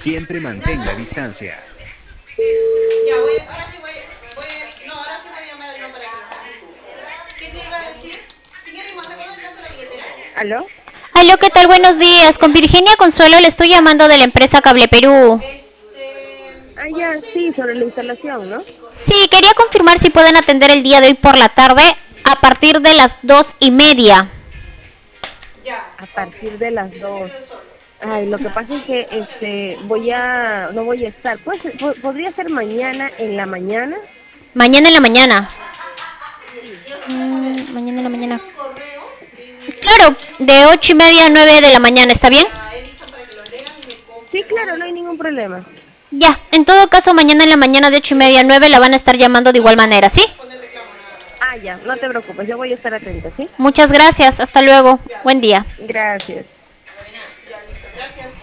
Siempre mantenga distancia. Ya voy, ahora sí no, ahora sí voy a llamar al no para que ¿qué te iba a decir? Señora, ¿me sacó el caso de la billetera? ¿Aló? Aló, ¿qué tal? Buenos días. Con Virginia Consuelo le estoy llamando de la empresa Cable Perú. Ah, ya, sí, sobre la instalación, ¿no? Sí, quería confirmar si pueden atender el día de hoy por la tarde a partir de las 2:30. Ya, A ok. partir de las Yo me 2. quedo solo. Ay, lo que pasa es que no voy a estar. Pues, ¿podría ser mañana en la mañana? Mañana en la mañana. Sí. Mañana en la Mándeme mañana. un correo Claro, de 8:30 a 9 de la mañana, ¿está bien? a Edison para que lo lean y Sí, me claro, pongan no hay ningún problema. Ya, en todo caso, mañana en la mañana de 8:30 a 9 la van a estar llamando de igual manera, ¿sí? poner reclamo nada más. Ah, ya, no te preocupes, yo voy a estar atenta, ¿sí? Muchas gracias, hasta luego. Ya, Buen día. Gracias. ya listo. Gracias.